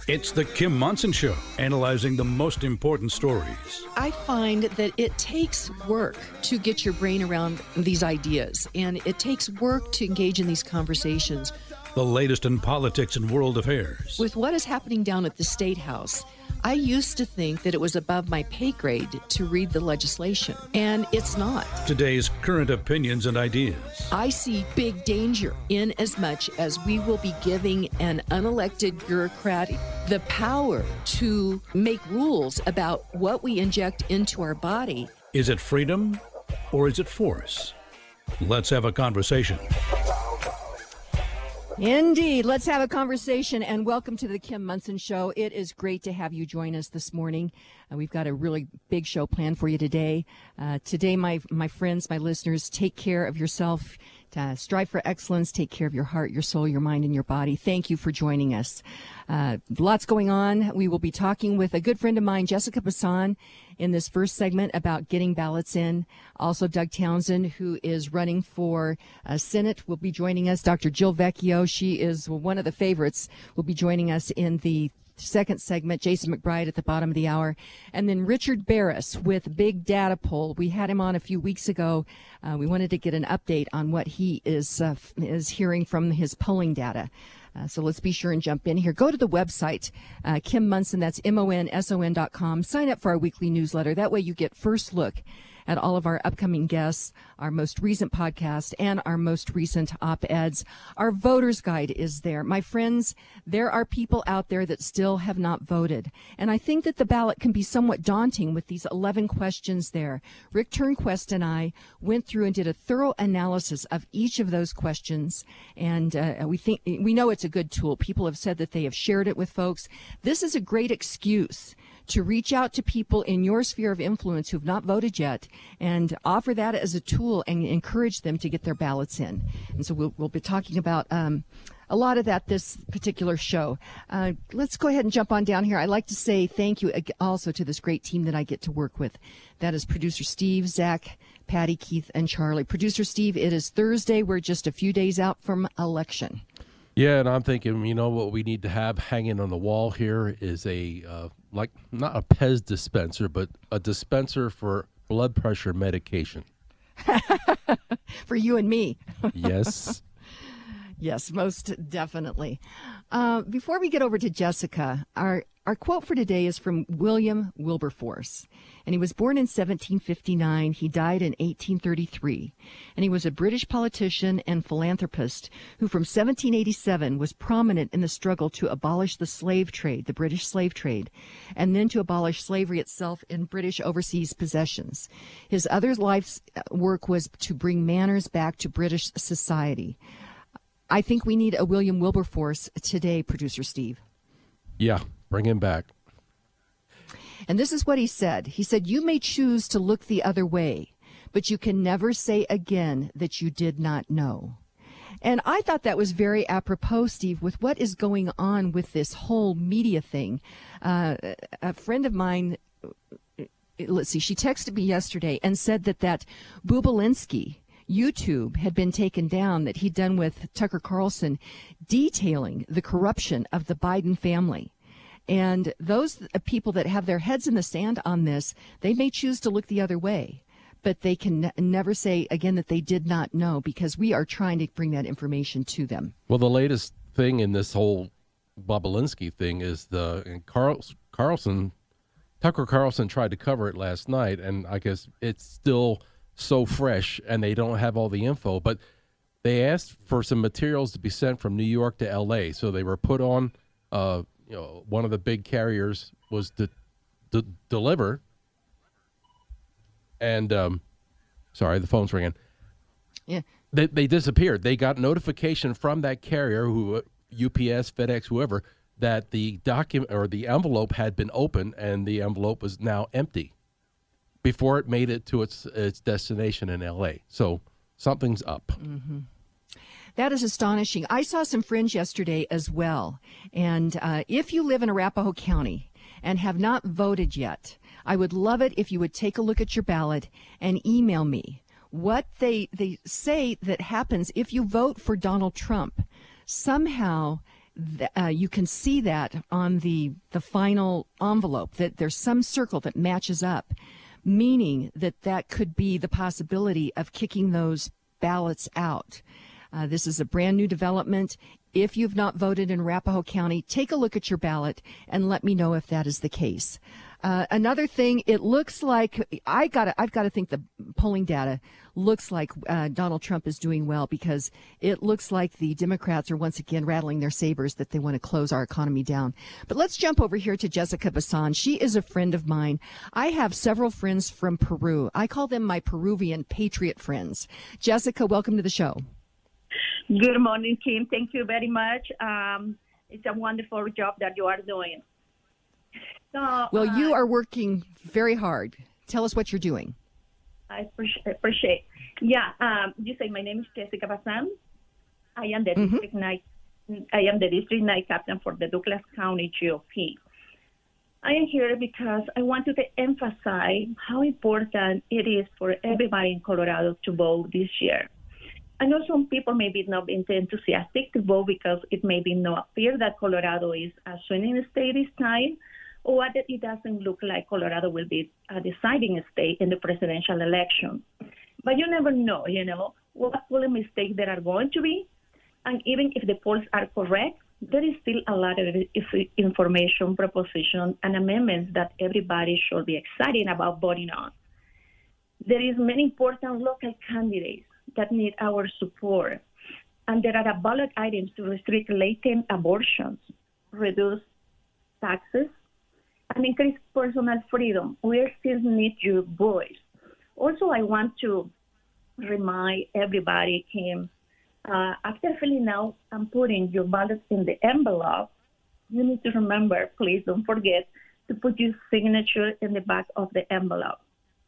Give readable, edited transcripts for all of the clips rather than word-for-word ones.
It's the Kim Monson Show, analyzing the most important stories. I find that it takes work to get your brain around these ideas, and it takes work to engage in these conversations. The latest in politics and world affairs. With what is happening down at the State House, I used to think that it was above my pay grade to read the legislation, and it's not. Today's current opinions and ideas. I see big danger in as much as we will be giving an unelected bureaucrat the power to make rules about what we inject into our body. Is it freedom or is it force? Let's have a conversation. Indeed. Let's have a conversation, and welcome to the Kim Monson Show. It is great to have you join us this morning. We've got a really big show planned for you today. Today, my friends, my listeners, take care of yourself. Strive for excellence. Take care of your heart, your soul, your mind, and your body. Thank you for joining us. Lots going on. We will be talking with a good friend of mine, Jessica Bassan, in this first segment about getting ballots in. Also, Doug Townsend, who is running for Senate, will be joining us. Dr. Jill Vecchio, she is one of the favorites, will be joining us in the second segment. Jason McBride at the bottom of the hour. And then Richard Barris with Big Data Poll. We had him on a few weeks ago. We wanted to get an update on what he is hearing from his polling data. So let's be sure and jump in here. Go to the website, Kim Monson, that's MONSON.com. Sign up for our weekly newsletter. That way you get first look at all of our upcoming guests, our most recent podcast, and our most recent op-eds. Our voter's guide is there. My friends, there are people out there that still have not voted. And I think that the ballot can be somewhat daunting with these 11 questions there. Rick Turnquest and I went through and did a thorough analysis of each of those questions. And we know it's a good tool. People have said that they have shared it with folks. This is a great excuse to reach out to people in your sphere of influence who've not voted yet and offer that as a tool and encourage them to get their ballots in. And so we'll be talking about a lot of that this particular show. Let's go ahead and jump on down here. I'd like to say thank you also to this great team that I get to work with. That is producer Steve, Zach, Patty, Keith, and Charlie. Producer Steve, it is Thursday. We're just a few days out from election. Yeah, and I'm thinking, what we need to have hanging on the wall here is not a Pez dispenser, but a dispenser for blood pressure medication. For you and me. Yes. Yes, most definitely. Before we get over to Jessica, our quote for today is from William Wilberforce. And he was born in 1759. He died in 1833. And he was a British politician and philanthropist who from 1787 was prominent in the struggle to abolish the slave trade, the British slave trade, and then to abolish slavery itself in British overseas possessions. His other life's work was to bring manners back to British society. I think we need a William Wilberforce today, Producer Steve. Yeah, bring him back. And this is what he said. He said, "You may choose to look the other way, but you can never say again that you did not know." And I thought that was very apropos, Steve, with what is going on with this whole media thing. A friend of mine, let's see, she texted me yesterday and said that Bubalinsky YouTube had been taken down that he'd done with Tucker Carlson detailing the corruption of the Biden family. And those people that have their heads in the sand on this, they may choose to look the other way, but they can never say again that they did not know because we are trying to bring that information to them. Well, the latest thing in this whole Bobolinsky thing is Tucker Carlson tried to cover it last night, and I guess it's still so fresh and they don't have all the info, but they asked for some materials to be sent from New York to L.A., so they were put on one of the big carriers was to deliver. And, sorry, the phone's ringing. Yeah. They disappeared. They got notification from that carrier, who UPS, FedEx, whoever, that the document or the envelope had been opened and the envelope was now empty before it made it to its destination in L.A. So something's up. Mm-hmm. That is astonishing. I saw some fringe yesterday as well. And if you live in Arapahoe County and have not voted yet, I would love it if you would take a look at your ballot and email me what they say that happens if you vote for Donald Trump. Somehow you can see that on the final envelope, that there's some circle that matches up, meaning that could be the possibility of kicking those ballots out. This is a brand new development. If you've not voted in Arapahoe County, take a look at your ballot and let me know if that is the case. Another thing, it looks like I've got to think the polling data looks like Donald Trump is doing well, because it looks like the Democrats are once again rattling their sabers that they want to close our economy down. But let's jump over here to Jessica Bassan. She is a friend of mine. I have several friends from Peru. I call them my Peruvian patriot friends. Jessica, welcome to the show. Good morning, Kim. Thank you very much. It's a wonderful job that you are doing. So, well, you are working very hard. Tell us what you're doing. I appreciate. Yeah, you say my name is Jessica Bassan. I am the district night captain for the Douglas County GOP. I am here because I wanted to emphasize how important it is for everybody in Colorado to vote this year. I know some people may be not enthusiastic to vote because it may be not appear that Colorado is a swinging state this time, or that it doesn't look like Colorado will be a deciding state in the presidential election. But you never know, what polling mistakes there are going to be. And even if the polls are correct, there is still a lot of information, proposition, and amendments that everybody should be excited about voting on. There is many important local candidates that need our support. And there are ballot items to restrict latent abortions, reduce taxes, and increase personal freedom. We still need your voice. Also, I want to remind everybody, Kim, after filling out and putting your ballot in the envelope, you need to remember, please don't forget to put your signature in the back of the envelope.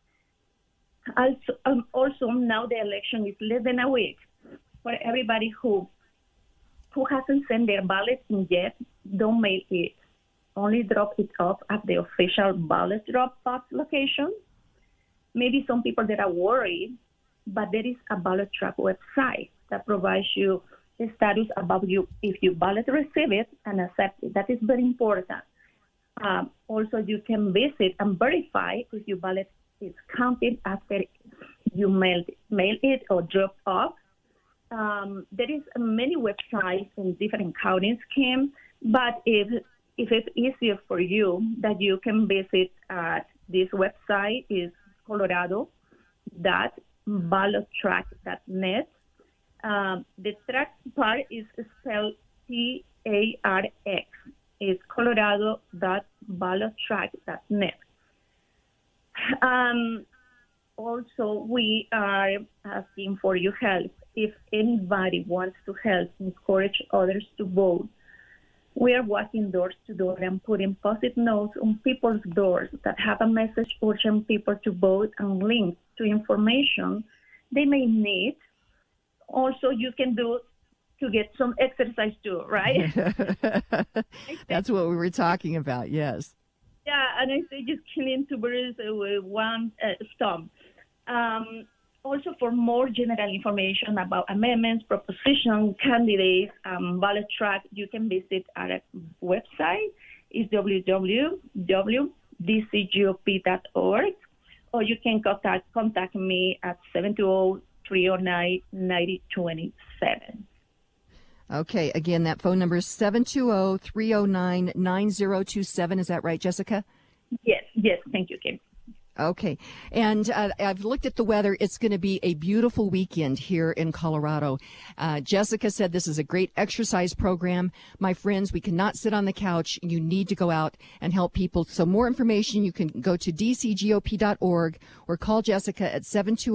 Also, now the election is less than a week. For everybody who hasn't sent their ballot in yet, don't mail it. Only drop it off at the official ballot drop-off location. Maybe some people that are worried, but there is a ballot track website that provides you the status about you if you ballot receive it and accept it. That is very important. Also, you can visit and verify if your ballot is counted after you mail it or drop off. There is many websites in different counties, Kim, but if it's easier for you, that you can visit this website is colorado.ballottrack.net. The track part is spelled TARX. It's colorado.ballottrack.net. Also, we are asking for your help. If anybody wants to help encourage others to vote, we are walking door to door and putting post-it notes on people's doors that have a message urging people to vote and links to information they may need. Also, you can do to get some exercise too, right? That's what we were talking about, yes. Yeah, and I say just killing two birds with one stone. Also, for more general information about amendments, proposition, candidates, ballot track, you can visit our website. It's www.dcgop.org, or you can contact me at 720-309-9027. Okay, again, that phone number is 720-309-9027. Is that right, Jessica? Yes, thank you, Kim. Okay. And I've looked at the weather. It's going to be a beautiful weekend here in Colorado. Jessica said this is a great exercise program. My friends, we cannot sit on the couch. You need to go out and help people. So more information, you can go to dcgop.org or call Jessica at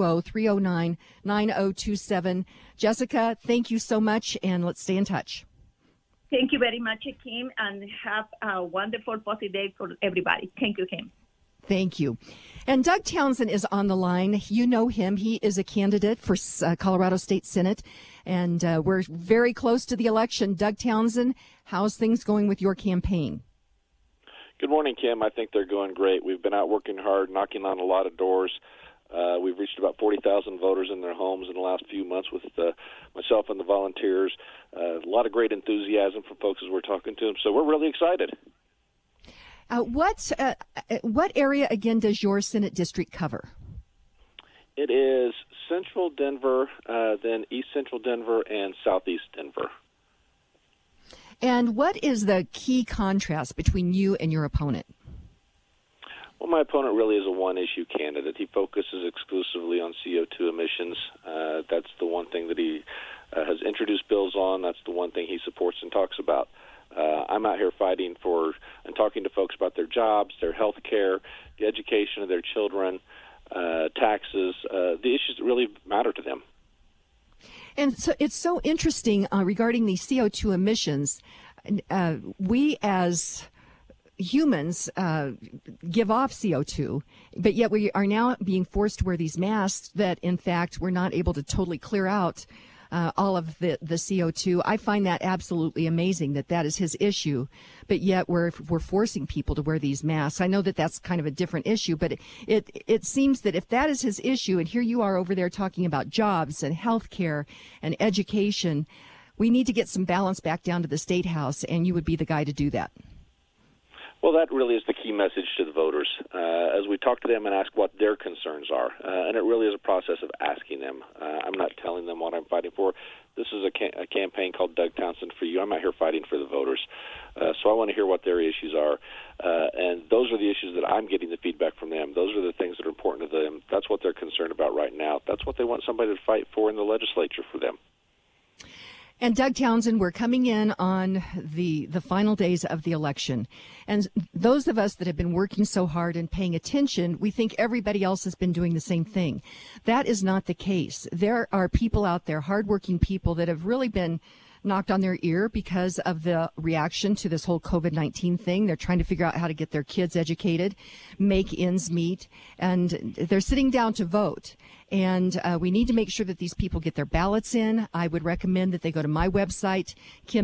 720-309-9027. Jessica, thank you so much, and let's stay in touch. Thank you very much, Kim, and have a wonderful, positive day for everybody. Thank you, Kim. Thank you. And Doug Townsend is on the line. You know him. He is a candidate for Colorado State Senate, and we're very close to the election. Doug Townsend, how's things going with your campaign? Good morning, Kim. I think they're going great. We've been out working hard, knocking on a lot of doors. We've reached about 40,000 voters in their homes in the last few months with myself and the volunteers. A lot of great enthusiasm from folks as we're talking to them, so we're really excited. What area, again, does your Senate district cover? It is central Denver, then east central Denver, and southeast Denver. And what is the key contrast between you and your opponent? Well, my opponent really is a one-issue candidate. He focuses exclusively on CO2 emissions. That's the one thing that he has introduced bills on. That's the one thing he supports and talks about. I'm out here fighting for and talking to folks about their jobs, their health care, the education of their children, taxes, the issues that really matter to them. And so it's so interesting regarding the CO2 emissions. We as humans give off CO2, but yet we are now being forced to wear these masks that, in fact, we're not able to totally clear out all of the CO2. I find that absolutely amazing that is his issue, but yet we're forcing people to wear these masks. I know that that's kind of a different issue, but it seems that if that is his issue, and here you are over there talking about jobs and health care and education, we need to get some balance back down to the State House, and you would be the guy to do that. Well, that really is the key message to the voters as we talk to them and ask what their concerns are. And it really is a process of asking them. I'm not telling them what I'm fighting for. This is a campaign called Doug Townsend for You. I'm out here fighting for the voters. So I want to hear what their issues are. And those are the issues that I'm getting the feedback from them. Those are the things that are important to them. That's what they're concerned about right now. That's what they want somebody to fight for in the legislature for them. And Doug Townsend, we're coming in on the final days of the election. And those of us that have been working so hard and paying attention, we think everybody else has been doing the same thing. That is not the case. There are people out there, hardworking people, that have really been knocked on their ear because of the reaction to this whole COVID-19 thing. They're trying to figure out how to get their kids educated, make ends meet, and they're sitting down to vote. And we need to make sure that these people get their ballots in. I would recommend that they go to my website,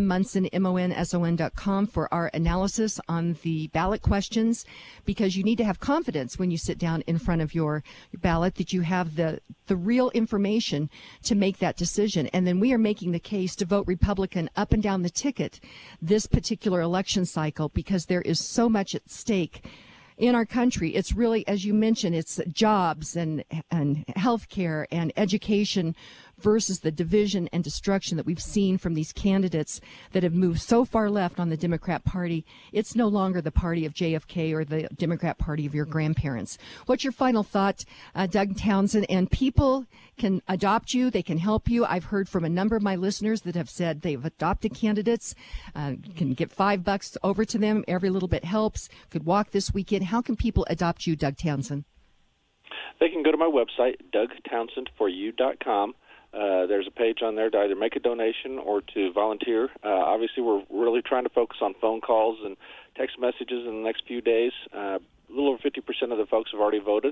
KimMunson.com, for our analysis on the ballot questions, because you need to have confidence when you sit down in front of your ballot that you have the real information to make that decision. And then we are making the case to vote Republican up and down the ticket this particular election cycle, because there is so much at stake in our country. It's really, as you mentioned, it's jobs and health care and education versus the division and destruction that we've seen from these candidates that have moved so far left on the Democrat Party. It's no longer the party of JFK or the Democrat Party of your grandparents. What's your final thought, Doug Townsend? And people can adopt you. They can help you. I've heard from a number of my listeners that have said they've adopted candidates. Can get $5 over to them. Every little bit helps. Could walk this weekend. How can people adopt you, Doug Townsend? They can go to my website, DougTownsendForYou.com. There's a page on there to either make a donation or to volunteer. Obviously, we're really trying to focus on phone calls and text messages in the next few days. A little over 50% of the folks have already voted.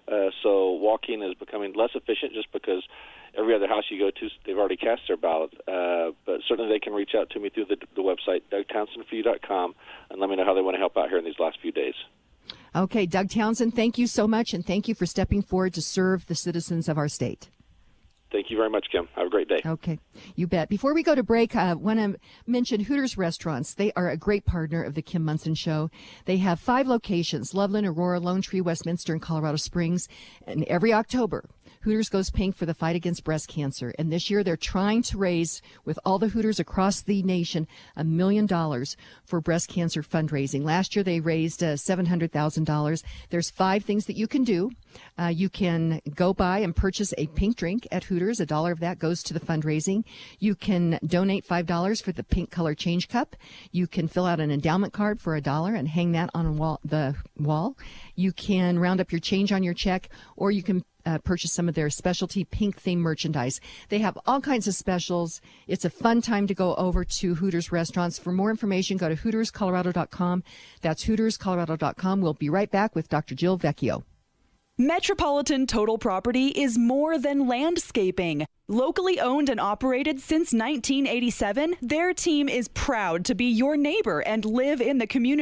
So walking is becoming less efficient just because every other house you go to, they've already cast their ballot. But certainly they can reach out to me through the website, DougTownsendForYou.com, and let me know how they want to help out here in these last few days. Okay, Doug Townsend, thank you so much, and thank you for stepping forward to serve the citizens of our state. Thank you very much, Kim. Have a great day. Okay, you bet. Before we go to break, I want to mention Hooters Restaurants. They are a great partner of the Kim Munson Show. They have 5 locations: Loveland, Aurora, Lone Tree, Westminster, and Colorado Springs. And every October, Hooters goes pink for the fight against breast cancer. And this year they're trying to raise, with all the Hooters across the nation, $1 million for breast cancer fundraising. Last year they raised $700,000. There's 5 things that you can do. You can go by and purchase a pink drink at Hooters. $1 of that goes to the fundraising. You can donate $5 for the pink color change cup. You can fill out an endowment card for $1 and hang that on the wall. You can round up your change on your check, or you can purchase some of their specialty pink themed merchandise. They have all kinds of specials. It's a fun time to go over to Hooters Restaurants. For more information, go to HootersColorado.com. That's HootersColorado.com. We'll be right back with Dr. Jill Vecchio. Metropolitan Total Property is more than landscaping. Locally owned and operated since 1987, their team is proud to be your neighbor and live in the community.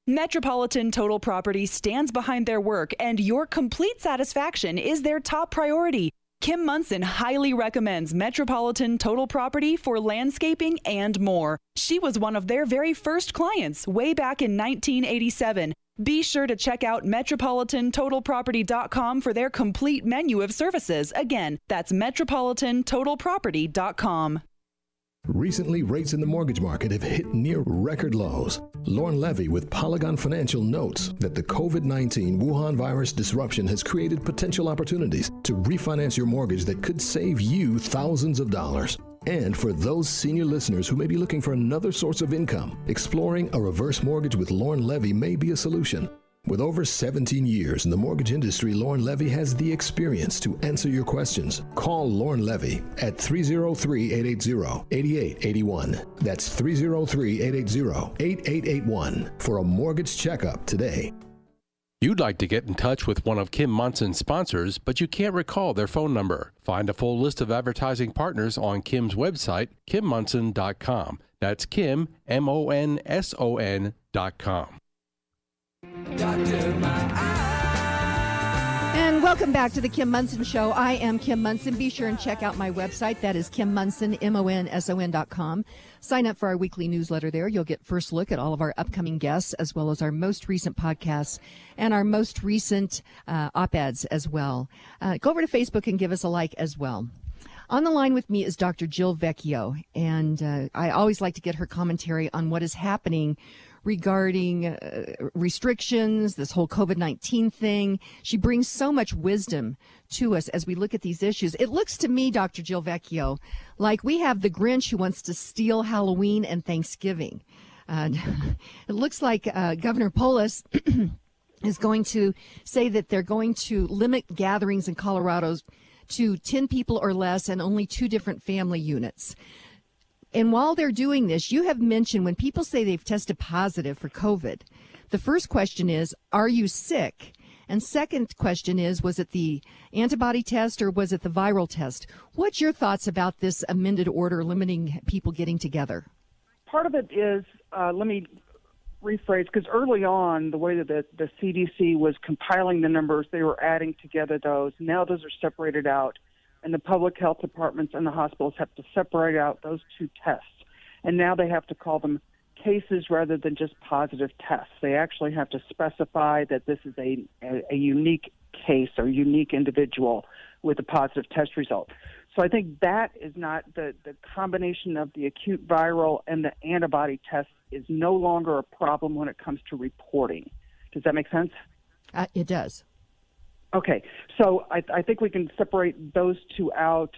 Metropolitan Total Property stands behind their work, and your complete satisfaction is their top priority. Kim Munson highly recommends Metropolitan Total Property for landscaping and more. She was one of their very first clients way back in 1987. Be sure to check out metropolitantotalproperty.com for their complete menu of services. Again, that's metropolitantotalproperty.com. Recently, rates in the mortgage market have hit near record lows. Lauren Levy with Polygon Financial notes that the COVID-19 Wuhan virus disruption has created potential opportunities to refinance your mortgage that could save you thousands of dollars. And for those senior listeners who may be looking for another source of income, exploring a reverse mortgage with Lauren Levy may be a solution. With over 17 years in the mortgage industry, Lauren Levy has the experience to answer your questions. Call Lauren Levy at 303-880-8881. That's 303-880-8881 for a mortgage checkup today. You'd like to get in touch with one of Kim Munson's sponsors, but you can't recall their phone number. Find a full list of advertising partners on Kim's website, KimMunson.com. That's Kim, MONSON.com. And welcome back to the Kim Munson Show. I am Kim Munson. Be sure and check out my website. That is Kim Munson, MONSON.com. Sign up for our weekly newsletter there. You'll get first look at all of our upcoming guests, as well as our most recent podcasts and our most recent op-eds as well. Go over to Facebook and give us a like as well. On the line with me is Dr. Jill Vecchio, and I always like to get her commentary on what is happening regarding restrictions, this whole COVID-19 thing. She brings so much wisdom to us as we look at these issues. It looks to me, Dr. Jill Vecchio, like we have the Grinch who wants to steal Halloween and Thanksgiving. It looks like Governor Polis is going to say that they're going to limit gatherings in Colorado to 10 people or less and only 2 different family units. And while they're doing this, you have mentioned when people say they've tested positive for COVID, the first question is, are you sick? And second question is, was it the antibody test or was it the viral test? What's your thoughts about this amended order limiting people getting together? Part of it is, let me rephrase, because early on, the way that the CDC was compiling the numbers, they were adding together those. Now those are separated out. And the public health departments and the hospitals have to separate out those 2 tests. And now they have to call them cases rather than just positive tests. They actually have to specify that this is a unique case or unique individual with a positive test result. So I think that is not the combination of the acute viral and the antibody test is no longer a problem when it comes to reporting. Does that make sense? It does. Okay, so I think we can separate those 2 out.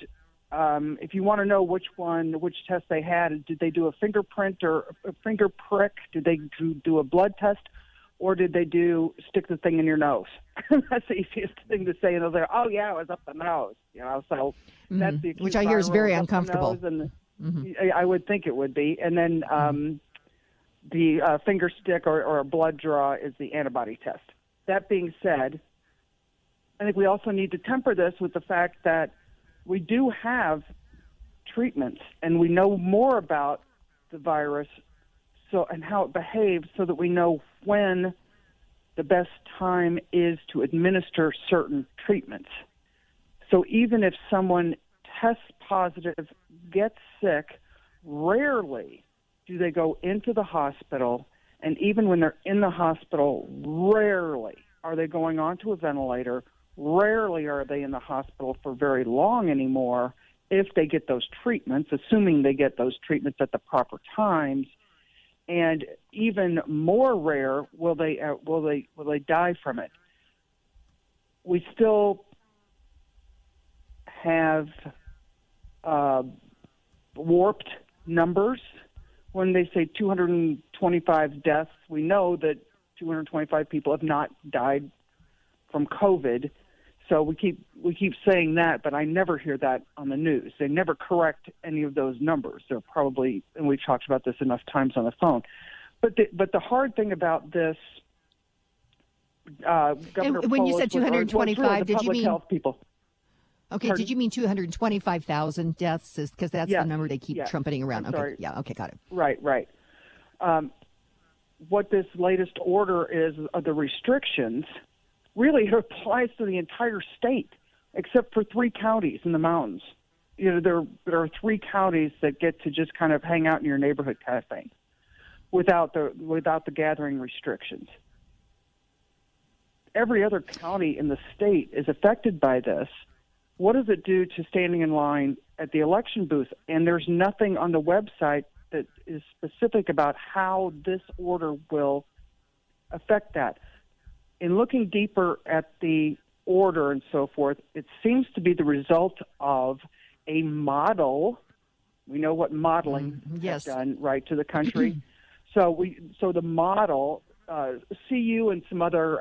If you want to know which test they had, did they do a fingerprint or a finger prick? Did they do a blood test? Or did they stick the thing in your nose? That's the easiest thing to say. And they'll say, oh, yeah, it was up the nose. So that's the acute which I hear is very uncomfortable. And I would think it would be. And then the finger stick or a blood draw is the antibody test. That being said, I think we also need to temper this with the fact that we do have treatments and we know more about the virus and how it behaves so that we know when the best time is to administer certain treatments. So even if someone tests positive, gets sick, rarely do they go into the hospital, and even when they're in the hospital, rarely are they going onto a ventilator. Rarely are they in the hospital for very long anymore if they get those treatments, assuming they get those treatments at the proper times. And even more rare will they die from it. We still have warped numbers. When they say 225 deaths, we know that 225 people have not died from COVID. So we keep saying that, but I never hear that on the news. They never correct any of those numbers. They're probably, and we've talked about this enough times on the phone. But the hard thing about this, Governor and when you said 225, did you mean health people? Okay, Pardon? Did you mean 225,000 deaths? Because that's Yes. the number they keep trumpeting around. I'm sorry. Okay, yeah, okay, got it. Right. what this latest order is of the restrictions, really it applies to the entire state, except for 3 counties in the mountains. There are 3 counties that get to just kind of hang out in your neighborhood kind of thing, without the gathering restrictions. Every other county in the state is affected by this. What does it do to standing in line at the election booth? And there's nothing on the website that is specific about how this order will affect that. In looking deeper at the order and so forth, it seems to be the result of a model. We know what modeling has done, right, to the country. So the model, CU and some other,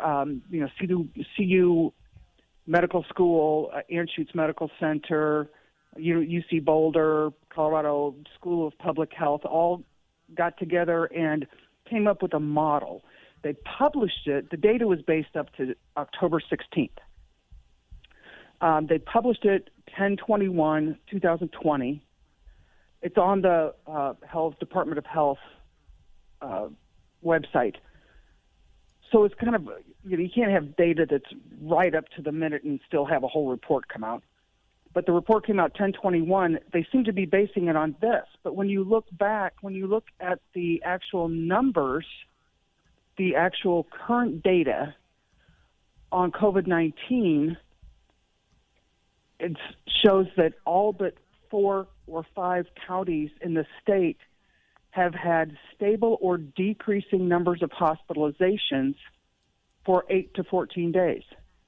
CU Medical School, Anschutz Medical Center, UC Boulder, Colorado School of Public Health, all got together and came up with a model. They published it. The data was based up to October 16th. They published it 10/21/2020. It's on the Department of Health website. So it's kind of, you can't have data that's right up to the minute and still have a whole report come out. But the report came out 10/21. They seem to be basing it on this. But when you look back, when you look at the actual numbers, the actual current data on COVID-19, it shows that all but 4 or 5 counties in the state have had stable or decreasing numbers of hospitalizations for 8 to 14 days.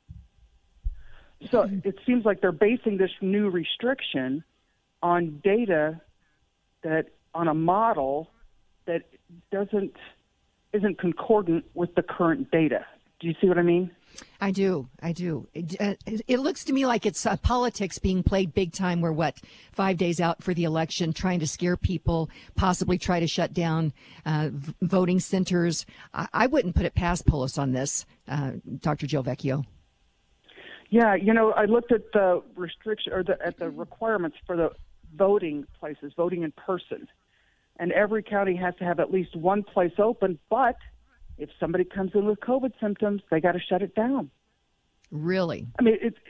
So it seems like they're basing this new restriction on data on a model that isn't concordant with the current data. Do you see what I mean? I do. It looks to me like it's politics being played big time. We're 5 days out for the election, trying to scare people, possibly try to shut down voting centers. I wouldn't put it past Polis on this, Dr. Jill Vecchio. Yeah, I looked at the restriction at the requirements for the voting places, voting in person, and every county has to have at least one place open. But if somebody comes in with COVID symptoms, they got to shut it down. Really? I mean, it's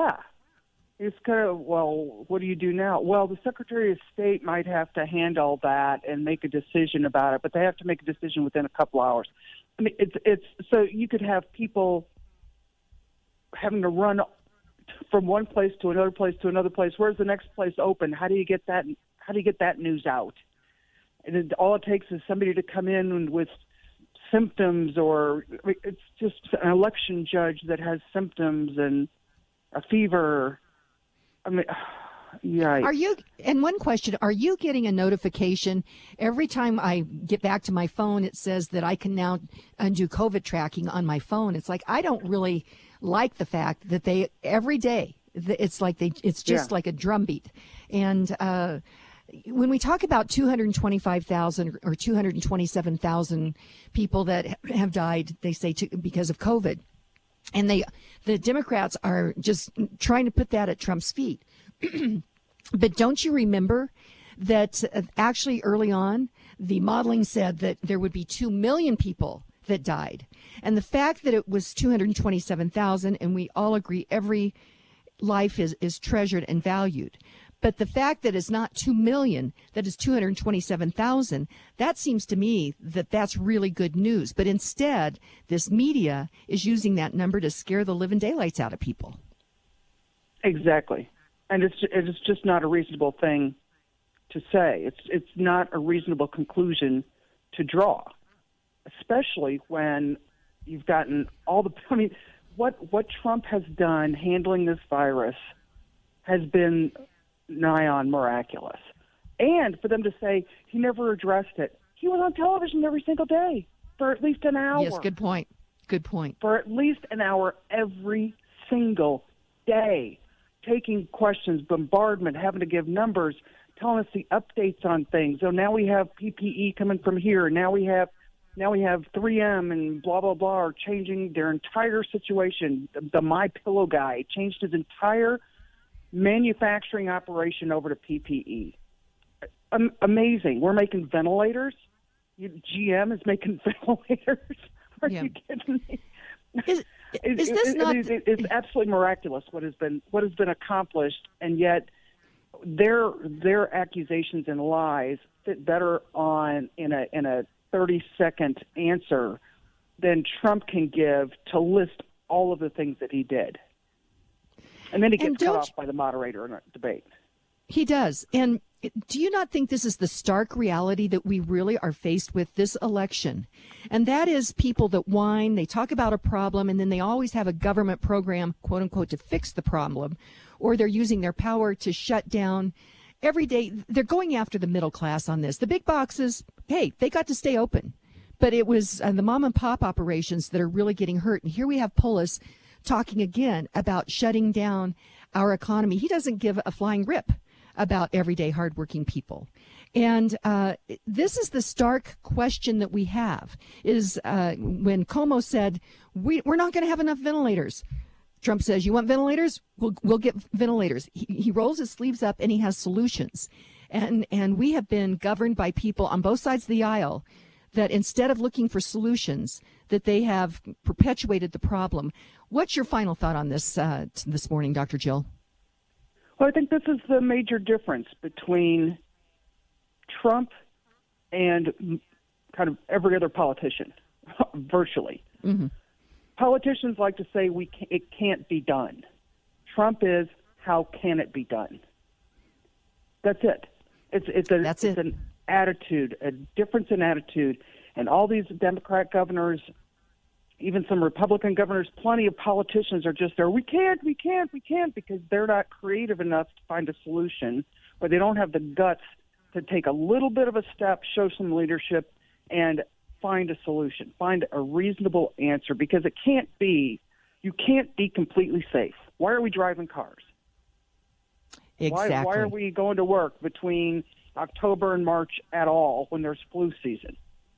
kind of, well, what do you do now? Well, the Secretary of State might have to handle that and make a decision about it, but they have to make a decision within a couple hours. I mean, it's so you could have people having to run from one place to another place to another place. Where's the next place open? How do you get that? How do you get that news out? And all it takes is somebody to come in with symptoms, or it's just an election judge that has symptoms and a fever. I mean, yeah. And one question, are you getting a notification every time I get back to my phone? It says that I can now undo COVID tracking on my phone. It's like, I don't really like the fact that they every day, it's like it's just like a drumbeat. And when we talk about 225,000 or 227,000 people that have died, they say because of COVID, and the Democrats are just trying to put that at Trump's feet. But don't you remember that actually early on, the modeling said that there would be 2 million people that died. And the fact that it was 227,000, and we all agree every life is treasured and valued. But the fact that it's not 2 million, that is 227,000, that seems to me that that's really good news. But instead, this media is using that number to scare the living daylights out of people. Exactly. And it's just not a reasonable thing to say. It's not a reasonable conclusion to draw, especially when you've gotten what Trump has done handling this virus has been nigh on miraculous. And for them to say he never addressed it. He was on television every single day for at least an hour. Yes, good point. Good point. For at least an hour every single day, taking questions, bombardment, having to give numbers, telling us the updates on things. So now we have PPE coming from here. Now we have 3M and blah, blah, blah are changing their entire situation. The MyPillow guy changed his entire manufacturing operation over to PPE. Amazing. We're making ventilators. GM is making ventilators. Are you kidding me? Is this not? It's absolutely miraculous what has been accomplished, and yet their accusations and lies fit better in a 30-second answer than Trump can give to list all of the things that he did. And then he gets cut off by the moderator in a debate. He does. And do you not think this is the stark reality that we really are faced with this election? And that is people that whine, they talk about a problem, and then they always have a government program, quote unquote, to fix the problem, or they're using their power to shut down. Every day, they're going after the middle class on this. The big boxes, hey, they got to stay open. But it was the mom and pop operations that are really getting hurt. And here we have Polis talking again about shutting down our economy. He doesn't give a flying rip about everyday hardworking people. And this is the stark question that we have, is when Cuomo said, we're not going to have enough ventilators. Trump says, you want ventilators? We'll get ventilators. He rolls his sleeves up and he has solutions. And we have been governed by people on both sides of the aisle that instead of looking for solutions, that they have perpetuated the problem. What's your final thought on this this morning, Dr. Jill? Well, I think this is the major difference between Trump and kind of every other politician, virtually. Mm-hmm. Politicians like to say it can't be done. Trump is, how can it be done? That's it. It's an attitude, a difference in attitude. And all these Democrat governors, even some Republican governors, plenty of politicians are just there. We can't, because they're not creative enough to find a solution, or they don't have the guts to take a little bit of a step, show some leadership, and find a solution, find a reasonable answer, because you can't be completely safe. Why are we driving cars? Exactly. Why are we going to work between October and March at all when there's flu season?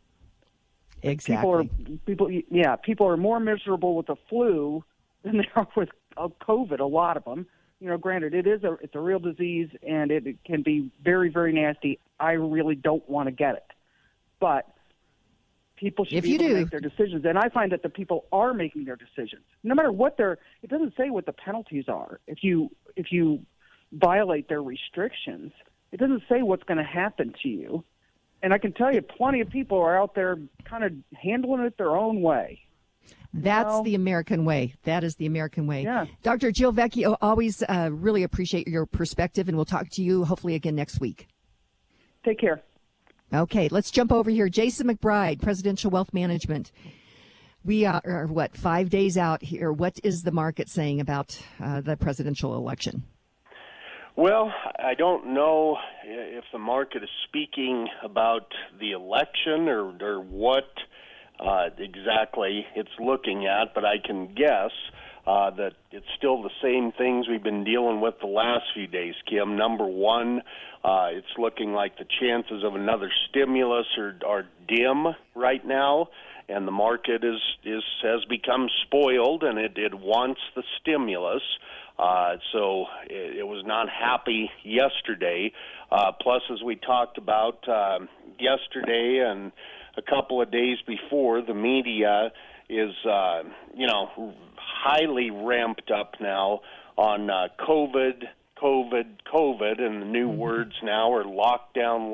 Exactly. People are more miserable with the flu than they are with COVID. A lot of them. Granted, it's a real disease and it can be very, very nasty. I really don't want to get it, but people should be able to make their decisions. And I find that the people are making their decisions, no matter what it doesn't say what the penalties are. If you violate their restrictions, it doesn't say what's going to happen to you. And I can tell you, plenty of people are out there kind of handling it their own way. That's the American way. That is the American way. Yeah. Dr. Jill Vecchio, always really appreciate your perspective, and we'll talk to you hopefully again next week. Take care. Okay, let's jump over here. Jason McBride, Presidential Wealth Management. We are, 5 days out here. What is the market saying about the presidential election? Well, I don't know if the market is speaking about the election or what exactly it's looking at, but I can guess that it's still the same things we've been dealing with the last few days, Kim. Number one, it's looking like the chances of another stimulus are dim right now, and the market has become spoiled, and it wants the stimulus. So it was not happy yesterday. Plus, as we talked about yesterday and a couple of days before, the media is, highly ramped up now on COVID, and the new words now are lockdown.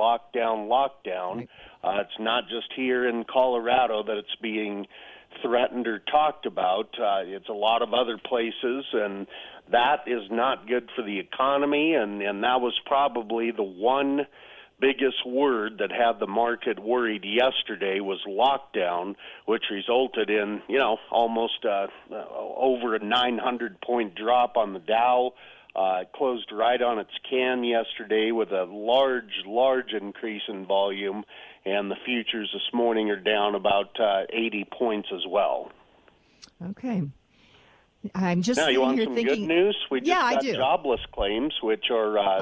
It's not just here in Colorado that it's being threatened or talked about. It's a lot of other places, and that is not good for the economy, and that was probably the one biggest word that had the market worried yesterday was lockdown, which resulted in, almost over a 900-point drop on the Dow. It closed right on its can yesterday with a large increase in volume, and the futures this morning are down about 80 points as well. Okay. I'm just now, you want some thinking, good news? We just got I do. jobless claims, which are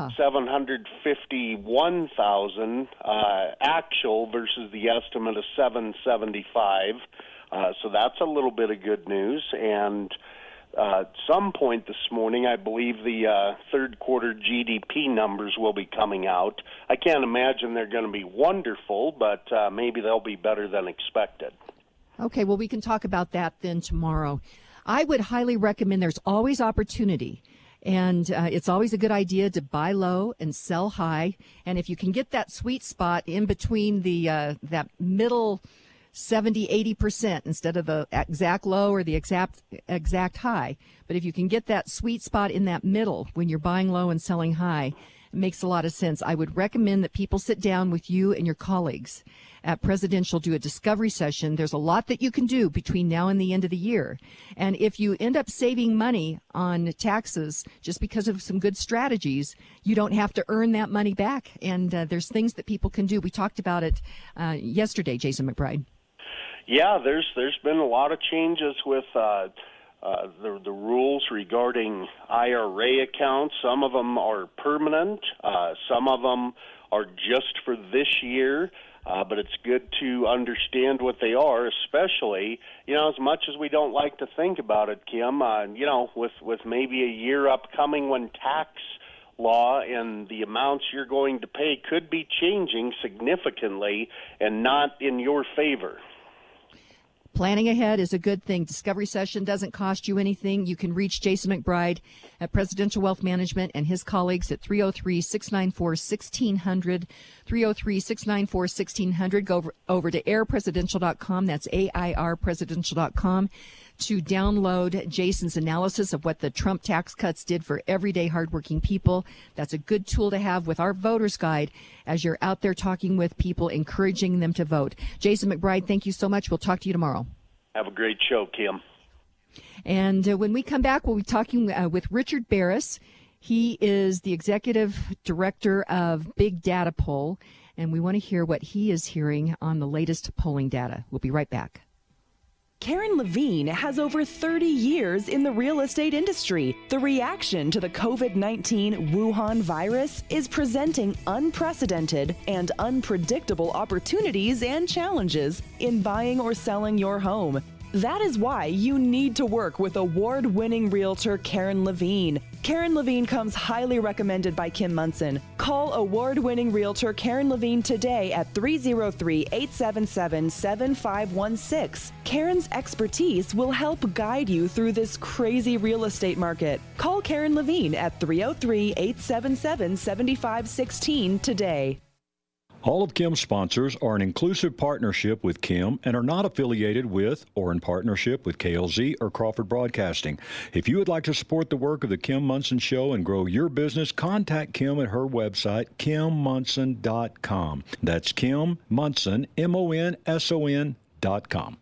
751,000 actual versus the estimate of 775. So that's a little bit of good news. And some point this morning, I believe the third quarter GDP numbers will be coming out. I can't imagine they're going to be wonderful, but maybe they'll be better than expected. Okay, well, we can talk about that then tomorrow. I would highly recommend, there's always opportunity. And it's always a good idea to buy low and sell high. And if you can get that sweet spot in between the that middle 70-80% instead of the exact low or the exact high, but if you can get that sweet spot in that middle when you're buying low and selling high, it makes a lot of sense. I would recommend that people sit down with you and your colleagues at Presidential, do a discovery session. There's a lot that you can do between now and the end of the year. And if you end up saving money on taxes just because of some good strategies, you don't have to earn that money back. And there's things that people can do. We talked about it yesterday, Jason McBride. Yeah, there's been a lot of changes with the rules regarding IRA accounts. Some of them are permanent. Some of them are just for this year. But it's good to understand what they are, especially, as much as we don't like to think about it, Kim, with maybe a year upcoming when tax law and the amounts you're going to pay could be changing significantly and not in your favor. Planning ahead is a good thing. Discovery session doesn't cost you anything. You can reach Jason McBride at Presidential Wealth Management and his colleagues at 303-694-1600, 303-694-1600. Go over to airpresidential.com. That's AIRpresidential.com to download Jason's analysis of what the Trump tax cuts did for everyday hardworking people. That's a good tool to have with our voters guide as you're out there talking with people, encouraging them to vote. Jason McBride, thank you so much. We'll talk to you tomorrow. Have a great show, Kim. And when we come back, we'll be talking with Richard Barris. He is the executive director of Big Data Poll, and we want to hear what he is hearing on the latest polling data. We'll be right back. Karen Levine has over 30 years in the real estate industry. The reaction to the COVID-19 Wuhan virus is presenting unprecedented and unpredictable opportunities and challenges in buying or selling your home. That is why you need to work with award-winning realtor Karen Levine. Karen Levine comes highly recommended by Kim Monson. Call award-winning realtor Karen Levine today at 303-877-7516. Karen's expertise will help guide you through this crazy real estate market. Call Karen Levine at 303-877-7516 today. All of Kim's sponsors are an inclusive partnership with Kim and are not affiliated with or in partnership with KLZ or Crawford Broadcasting. If you would like to support the work of the Kim Monson Show and grow your business, contact Kim at her website, KimMonson.com. That's Kim Monson, MONSON.com.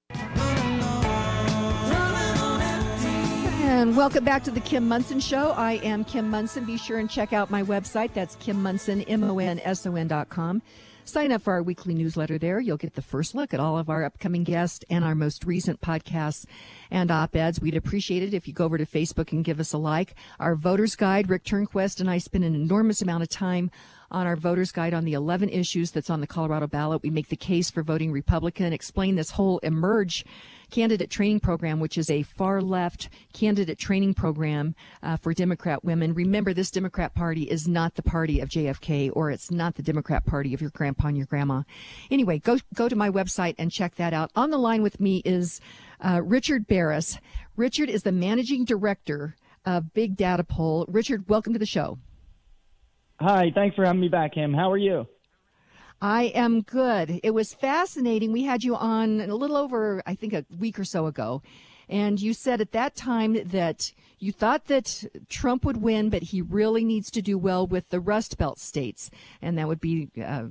And welcome back to the Kim Monson Show. I am Kim Monson. Be sure and check out my website. That's Kim Monson, MONSON.com. Sign up for our weekly newsletter there. You'll get the first look at all of our upcoming guests and our most recent podcasts and op-eds. We'd appreciate it if you go over to Facebook and give us a like. Our Voters Guide, Rick Turnquist and I spend an enormous amount of time on our Voters Guide on the 11 issues that's on the Colorado ballot. We make the case for voting Republican, explain this whole Emerge candidate training program, which is a far-left candidate training program for Democrat women. Remember, this Democrat Party is not the party of JFK, or it's not the Democrat Party of your grandpa and your grandma. Anyway, go to my website and check that out. On the line with me is Richard Barris. Richard is the managing director of Big Data Poll. Richard, welcome to the show. Hi, thanks for having me back, Kim. How are you? I am good. It was fascinating. We had you on a little over, I think, a week or so ago, and you said at that time that you thought that Trump would win, but he really needs to do well with the Rust Belt states, and that would be,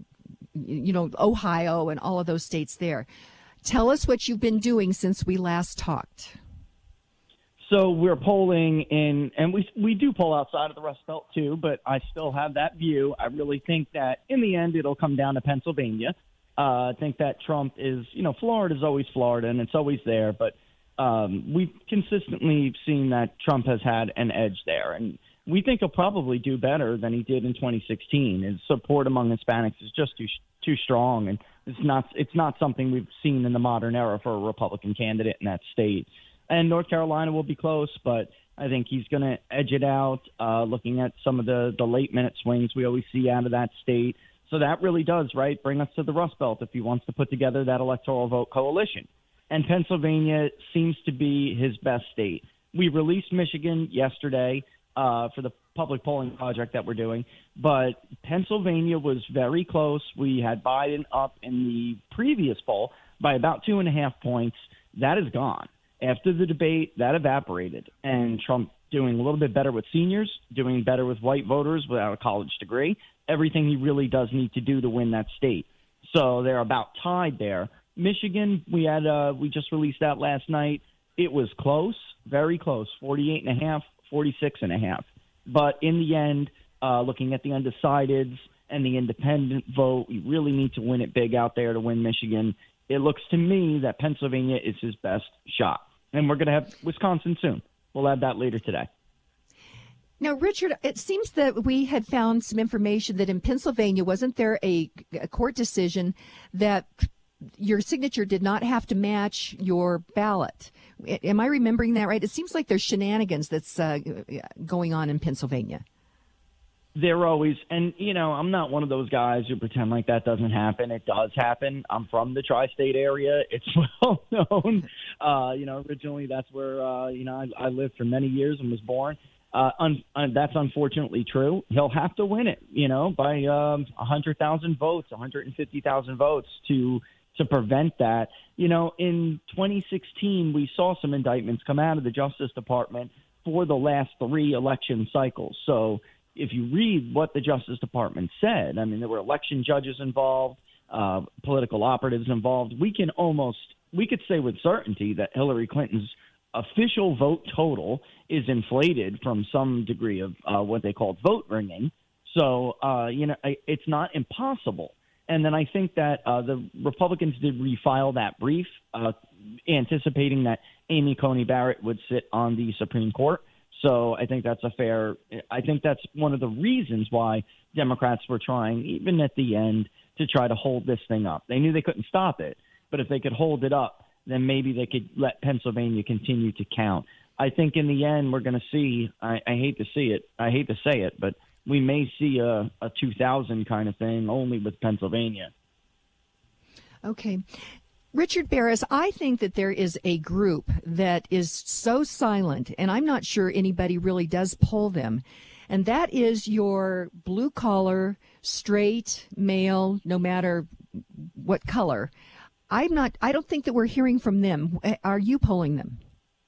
Ohio and all of those states there. Tell us what you've been doing since we last talked. So we're polling in, and we do poll outside of the Rust Belt too, but I still have that view. I really think that in the end it'll come down to Pennsylvania. I think that Trump is, Florida's always Florida and it's always there, but we've consistently seen that Trump has had an edge there, and we think he'll probably do better than he did in 2016. His support among Hispanics is just too strong, and it's not something we've seen in the modern era for a Republican candidate in that state. And North Carolina will be close, but I think he's going to edge it out, looking at some of the late-minute swings we always see out of that state. So that really does, right, bring us to the Rust Belt if he wants to put together that electoral vote coalition. And Pennsylvania seems to be his best state. We released Michigan yesterday for the public polling project that we're doing, but Pennsylvania was very close. We had Biden up in the previous poll by about 2.5 points. That is gone. After the debate, that evaporated, and Trump doing a little bit better with seniors, doing better with white voters without a college degree, everything he really does need to do to win that state. So they're about tied there. Michigan, we just released that last night. It was close, very close, 48.5, 46.5. But in the end, looking at the undecideds and the independent vote, we really need to win it big out there to win Michigan. It looks to me that Pennsylvania is his best shot. And we're going to have Wisconsin soon. We'll have that later today. Now, Richard, it seems that we had found some information that in Pennsylvania, wasn't there a court decision that your signature did not have to match your ballot? Am I remembering that right? It seems like there's shenanigans that's going on in Pennsylvania. They're always, and, I'm not one of those guys who pretend like that doesn't happen. It does happen. I'm from the tri-state area. It's well known. Originally that's where, I lived for many years and was born. That's unfortunately true. He'll have to win it, by 100,000 votes, 150,000 votes to prevent that. In 2016, we saw some indictments come out of the Justice Department for the last 3 election cycles. So if you read what the Justice Department said, there were election judges involved, political operatives involved. We could say with certainty that Hillary Clinton's official vote total is inflated from some degree of what they called vote ringing. So, it's not impossible. And then I think that the Republicans did refile that brief, anticipating that Amy Coney Barrett would sit on the Supreme Court. So I think that's one of the reasons why Democrats were trying, even at the end, to try to hold this thing up. They knew they couldn't stop it, but if they could hold it up, then maybe they could let Pennsylvania continue to count. I think in the end, we're going to see, I hate to say it, but we may see a 2000 kind of thing only with Pennsylvania. Okay. Richard Baris, I think that there is a group that is so silent, and I'm not sure anybody really does poll them, and that is your blue-collar, straight male, no matter what color. I don't think that we're hearing from them. Are you polling them?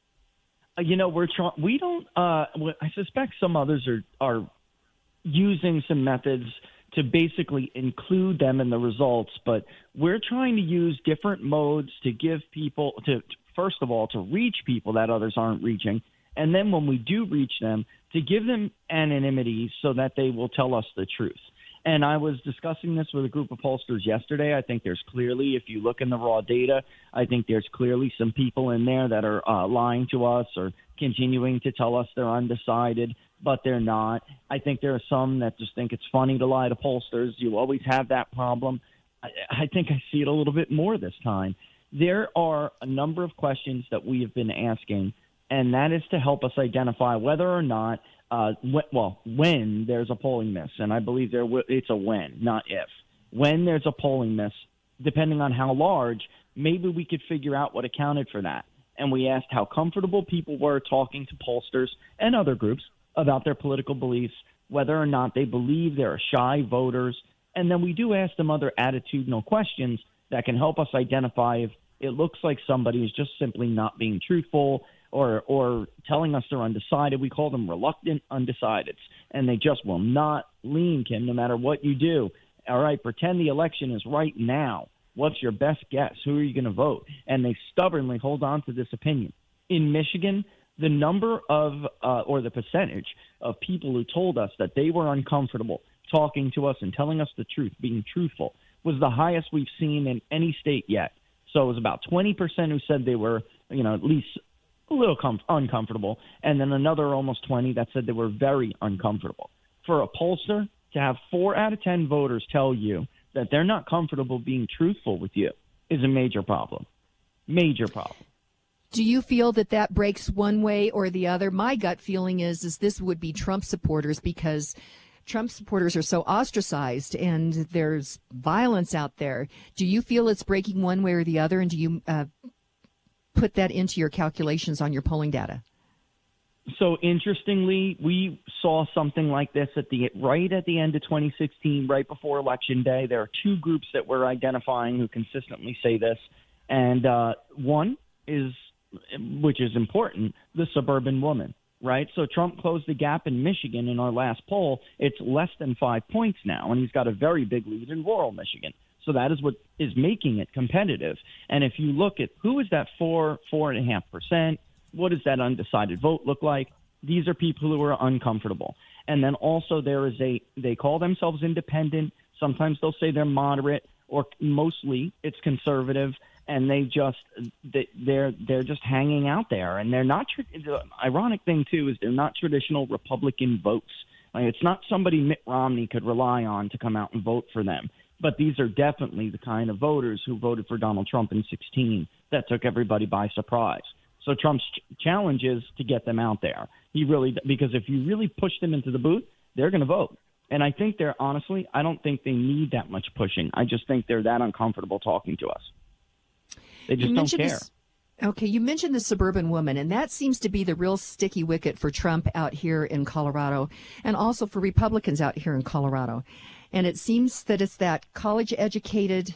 We don't. I suspect some others are using some methods to basically include them in the results, but we're trying to use different modes to give people first of all, to reach people that others aren't reaching, and then when we do reach them, to give them anonymity so that they will tell us the truth. And I was discussing this with a group of pollsters yesterday. I think there's clearly, if you look in the raw data, I think there's clearly some people in there that are lying to us or continuing to tell us they're undecided, but they're not. I think there are some that just think it's funny to lie to pollsters. You always have that problem. I think I see it a little bit more this time. There are a number of questions that we have been asking, and that is to help us identify whether or not when there's a polling miss, and I believe it's a when, not if. When there's a polling miss, depending on how large, maybe we could figure out what accounted for that. And we asked how comfortable people were talking to pollsters and other groups about their political beliefs, whether or not they believe there are shy voters. And then we do ask them other attitudinal questions that can help us identify if it looks like somebody is just simply not being truthful or telling us they're undecided. We call them reluctant undecideds, and they just will not lean, Kim, no matter what you do. All right, pretend the election is right now. What's your best guess? Who are you going to vote? And they stubbornly hold on to this opinion. In Michigan, the number of or the percentage of people who told us that they were uncomfortable talking to us and telling us the truth, being truthful, was the highest we've seen in any state yet. So it was about 20% who said they were, at least a little uncomfortable, and then another almost 20 that said they were very uncomfortable. For a pollster to have 4 out of 10 voters tell you that they're not comfortable being truthful with you is a major problem. Major problem. Do you feel that breaks one way or the other? My gut feeling is this would be Trump supporters, because Trump supporters are so ostracized and there's violence out there. Do you feel it's breaking one way or the other, and do you put that into your calculations on your polling data? So interestingly, we saw something like this right at the end of 2016, right before Election Day. There are two groups that we're identifying who consistently say this, and one is, which is important, the suburban woman, right? So Trump closed the gap in Michigan in our last poll. It's less than 5 points now, and he's got a very big lead in rural Michigan. So that is what is making it competitive. And if you look at who is that 4.5%, what does that undecided vote look like? These are people who are uncomfortable. And then also there is they call themselves independent. Sometimes they'll say they're moderate, or mostly it's conservative. And they're just hanging out there, and they're not. The ironic thing too is they're not traditional Republican votes. Like, it's not somebody Mitt Romney could rely on to come out and vote for them. But these are definitely the kind of voters who voted for Donald Trump in 2016 that took everybody by surprise. So Trump's challenge is to get them out there. Because if you really push them into the booth, they're going to vote. And I think I don't think they need that much pushing. I just think they're that uncomfortable talking to us. They just don't care. Okay, you mentioned the suburban woman, and that seems to be the real sticky wicket for Trump out here in Colorado, and also for Republicans out here in Colorado. And it seems that it's that college-educated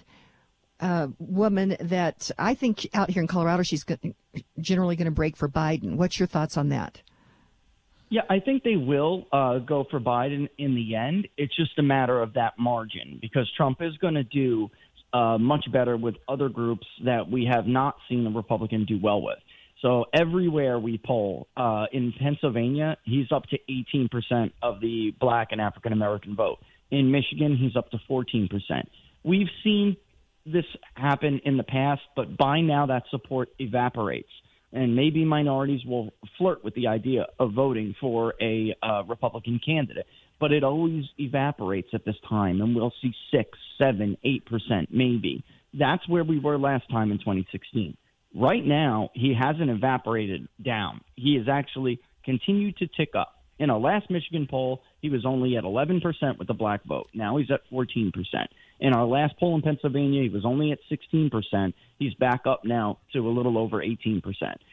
woman that I think out here in Colorado, she's generally going to break for Biden. What's your thoughts on that? Yeah, I think they will go for Biden in the end. It's just a matter of that margin, because Trump is going to do much better with other groups that we have not seen a Republican do well with. So everywhere we poll, in Pennsylvania, he's up to 18% of the black and African-American vote. In Michigan, he's up to 14%. We've seen this happen in the past, but by now that support evaporates. And maybe minorities will flirt with the idea of voting for a Republican candidate. But it always evaporates at this time, and we'll see 6, 7, 8% maybe. That's where we were last time in 2016. Right now, he hasn't evaporated down. He has actually continued to tick up. In our last Michigan poll, he was only at 11% with the black vote. Now he's at 14%. In our last poll in Pennsylvania, he was only at 16%. He's back up now to a little over 18%.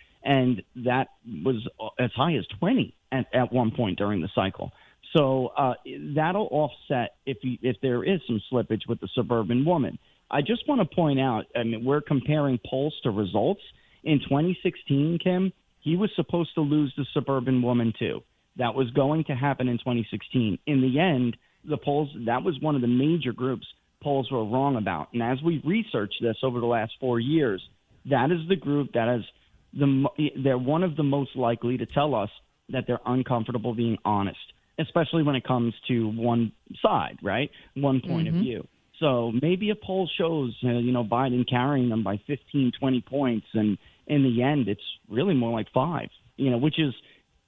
And that was as high as 20 at one point during the cycle. So that'll offset if there is some slippage with the suburban woman. I just want to point out, we're comparing polls to results. In 2016, Kim, he was supposed to lose the suburban woman too. That was going to happen in 2016. In the end, the polls, that was one of the major groups polls were wrong about. And as we researched this over the last 4 years, that is the group that is they're one of the most likely to tell us that they're uncomfortable being honest, especially when it comes to one side, right? One point of view. So maybe a poll shows, Biden carrying them by 15, 20 points. And in the end, it's really more like 5, which is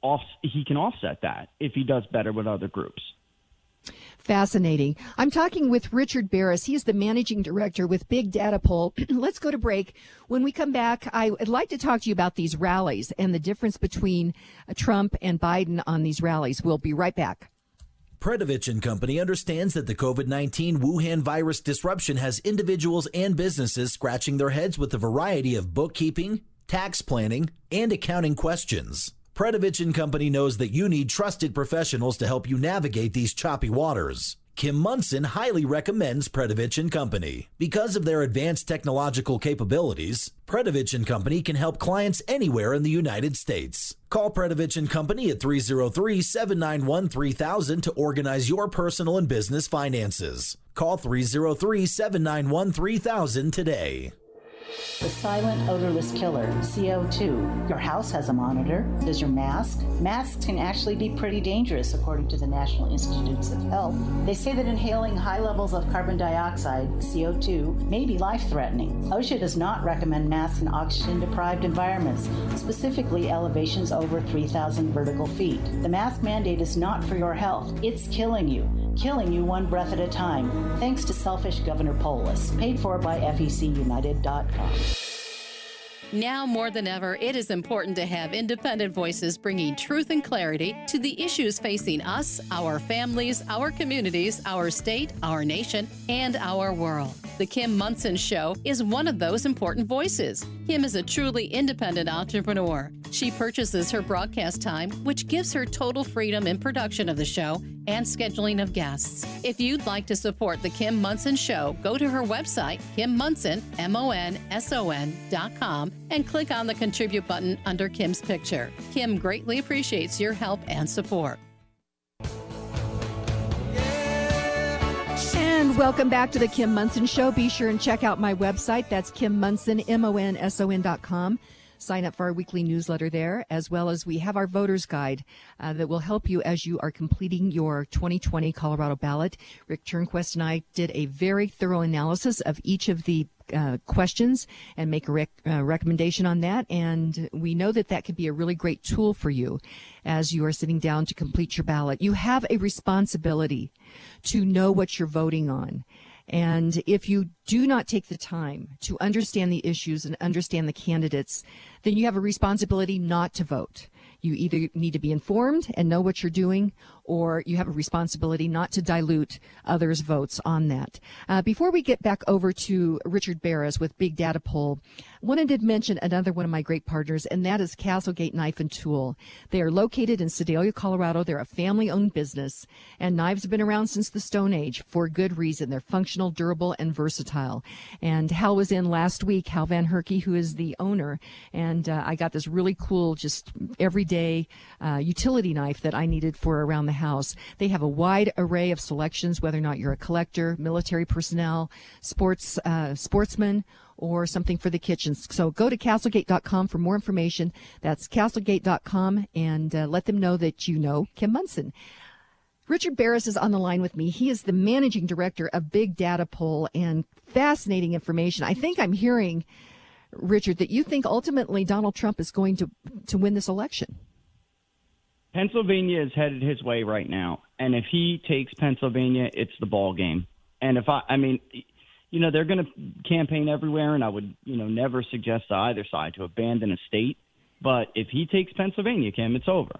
he can offset that if he does better with other groups. Fascinating. I'm talking with Richard Barris. He's the managing director with Big Data Poll. Let's go to break. When we come back, I'd like to talk to you about these rallies and the difference between Trump and Biden on these rallies. We'll be right back. Predovich & Company understands that the COVID-19 Wuhan virus disruption has individuals and businesses scratching their heads with a variety of bookkeeping, tax planning, and accounting questions. Predovich & Company knows that you need trusted professionals to help you navigate these choppy waters. Kim Munson highly recommends Predovich & Company. Because of their advanced technological capabilities, Predovich & Company can help clients anywhere in the United States. Call Predovich & Company at 303-791-3000 to organize your personal and business finances. Call 303-791-3000 today. The silent odorless killer, CO2. Your house has a monitor. Does your mask? Masks can actually be pretty dangerous, according to the National Institutes of Health. They say that inhaling high levels of carbon dioxide, CO2, may be life-threatening. OSHA does not recommend masks in oxygen-deprived environments, specifically elevations over 3,000 vertical feet. The mask mandate is not for your health. It's killing you one breath at a time, thanks to selfish Governor Polis, paid for by FECUnited.com. Now more than ever, it is important to have independent voices bringing truth and clarity to the issues facing us, our families, our communities, our state, our nation, and our world. The Kim Monson Show is one of those important voices. Kim is a truly independent entrepreneur. She purchases her broadcast time, which gives her total freedom in production of the show and scheduling of guests. If you'd like to support The Kim Monson Show, go to her website, KimMonson, MONSON.com, and click on the Contribute button under Kim's picture. Kim greatly appreciates your help and support. And welcome back to the Kim Monson Show. Be sure and check out my website. That's KimMonson, MONSON.com. Sign up for our weekly newsletter there, as well as we have our voter's guide that will help you as you are completing your 2020 Colorado ballot. Rick Turnquist and I did a very thorough analysis of each of the questions and make a recommendation on that. And we know that that could be a really great tool for you as you are sitting down to complete your ballot. You have a responsibility to know what you're voting on. And if you do not take the time to understand the issues and understand the candidates, then you have a responsibility not to vote. You either need to be informed and know what you're doing, or you have a responsibility not to dilute others' votes on that. Before we get back over to Richard Barris with Big Data Poll, I wanted to mention another one of my great partners, and that is Castlegate Knife and Tool. They are located in Sedalia, Colorado. They're a family-owned business, and knives have been around since the Stone Age for good reason. They're functional, durable, and versatile. And Hal was in last week, Hal Van Herky, who is the owner, and I got this really cool, just everyday utility knife that I needed for around the house. They have a wide array of selections, whether or not you're a collector, military personnel, sportsman, or something for the kitchen. So go to castlegate.com for more information. That's castlegate.com, and let them know that you know Kim Monson. Richard Barris is on the line with me. He is the managing director of Big Data Poll, and fascinating information. I think I'm hearing, Richard, that you think ultimately Donald Trump is going to win this election. Pennsylvania is headed his way right now, and if he takes Pennsylvania, it's the ball game. And if I mean, they're going to campaign everywhere, and I would, never suggest to either side to abandon a state. But if he takes Pennsylvania, Kim, it's over.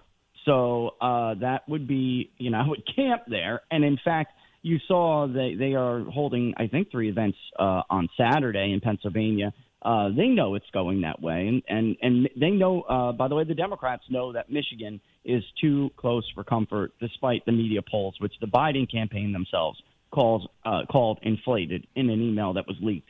So that would be, I would camp there. And in fact, you saw they are holding, I think, 3 events on Saturday in Pennsylvania. They know it's going that way. And they know, by the way, the Democrats know that Michigan is too close for comfort, despite the media polls, which the Biden campaign themselves called inflated in an email that was leaked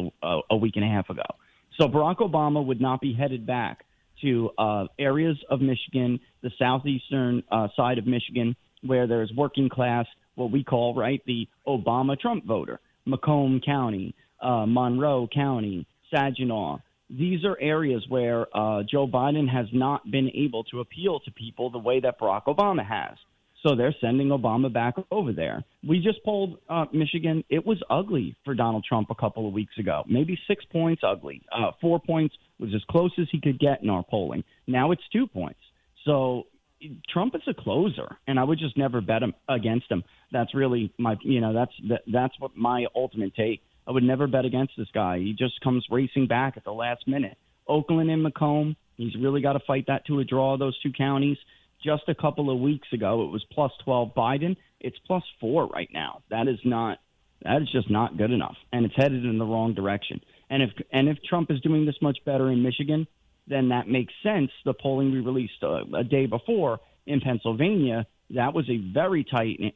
a week and a half ago. So Barack Obama would not be headed back to areas of Michigan, the southeastern side of Michigan, where there's working class, what we call, the Obama-Trump voter, Macomb County, Monroe County, Saginaw. These are areas where Joe Biden has not been able to appeal to people the way that Barack Obama has. So they're sending Obama back over there. We just polled Michigan. It was ugly for Donald Trump a couple of weeks ago, maybe 6 points ugly. 4 points was as close as he could get in our polling. Now it's 2 points. So Trump is a closer, and I would just never bet against him. That's really my, that's what my ultimate take. I would never bet against this guy. He just comes racing back at the last minute. Oakland and Macomb, he's really got to fight that to a draw, those 2 counties. Just a couple of weeks ago, it was plus 12 Biden. It's plus 4 right now. That is just not good enough, and it's headed in the wrong direction. And if Trump is doing this much better in Michigan, then that makes sense. The polling we released a day before in Pennsylvania, that was a very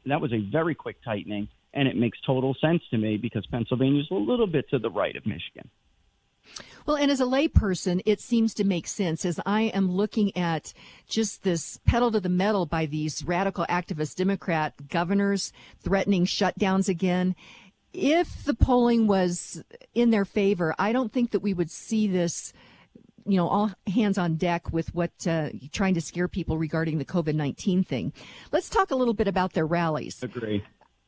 quick tightening, and it makes total sense to me because Pennsylvania is a little bit to the right of Michigan. Well, and as a layperson, it seems to make sense as I am looking at just this pedal to the metal by these radical activist Democrat governors threatening shutdowns again. If the polling was in their favor, I don't think that we would see this, all hands on deck with what trying to scare people regarding the COVID-19 thing. Let's talk a little bit about their rallies. Agree.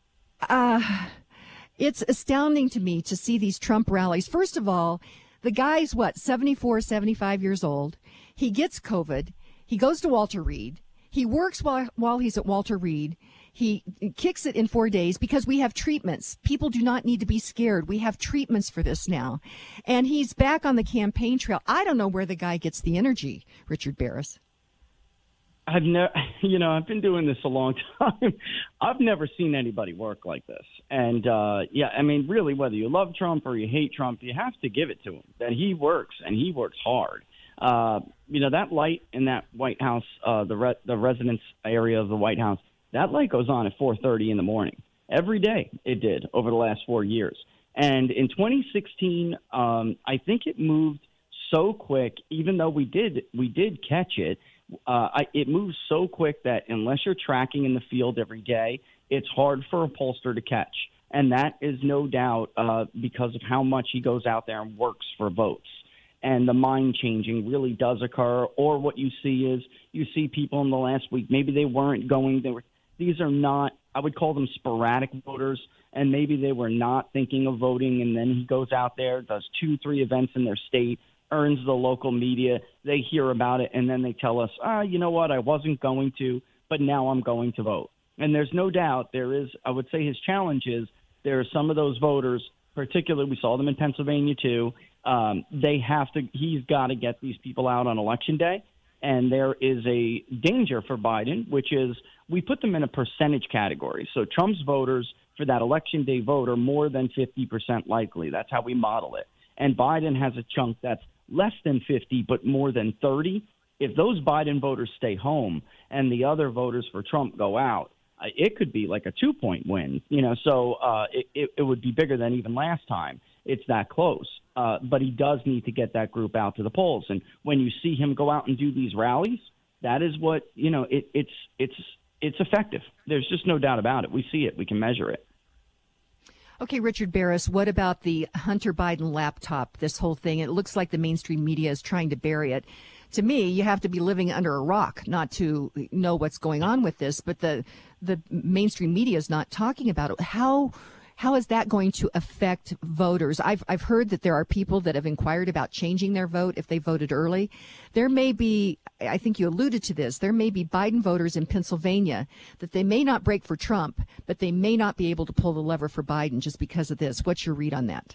It's astounding to me to see these Trump rallies. First of all, the guy's 74, 75 years old. He gets COVID. He goes to Walter Reed. He works while he's at Walter Reed. He kicks it in 4 days because we have treatments. People do not need to be scared. We have treatments for this now. And he's back on the campaign trail. I don't know where the guy gets the energy, Richard Barris. I've been doing this a long time. I've never seen anybody work like this. And, really, whether you love Trump or you hate Trump, you have to give it to him that he works, and he works hard. That light in that White House, the residence area of the White House, that light goes on at 4:30 in the morning. Every day it did over the last 4 years. And in 2016, I think it moved so quick, even though we did catch it. It moves so quick that unless you're tracking in the field every day, it's hard for a pollster to catch. And that is no doubt because of how much he goes out there and works for votes. And the mind changing really does occur. Or what you see is you see people in the last week, maybe they weren't going, these are not, I would call them sporadic voters, and maybe they were not thinking of voting, and then he goes out there, does 2-3 events in their state, earns the local media, they hear about it, and then they tell us, you know what, I wasn't going to, but now I'm going to vote. And there's no doubt there is, I would say his challenge is there are some of those voters, particularly we saw them in Pennsylvania too, he's got to get these people out on Election Day. And there is a danger for Biden, which is we put them in a percentage category. So Trump's voters for that Election Day vote are more than 50% likely. That's how we model it. And Biden has a chunk that's less than 50, but more than 30. If those Biden voters stay home and the other voters for Trump go out, it could be like a 2-point win, so it would be bigger than even last time. It's that close. But he does need to get that group out to the polls. And when you see him go out and do these rallies, that is what, it's effective. There's just no doubt about it. We see it. We can measure it. Okay, Richard Barris, what about the Hunter Biden laptop, this whole thing? It looks like the mainstream media is trying to bury it. To me, you have to be living under a rock not to know what's going on with this, but the mainstream media is not talking about it. How is that going to affect voters? I've heard that there are people that have inquired about changing their vote if they voted early. There may be, I think you alluded to this, there may be Biden voters in Pennsylvania that they may not break for Trump, but they may not be able to pull the lever for Biden just because of this. What's your read on that?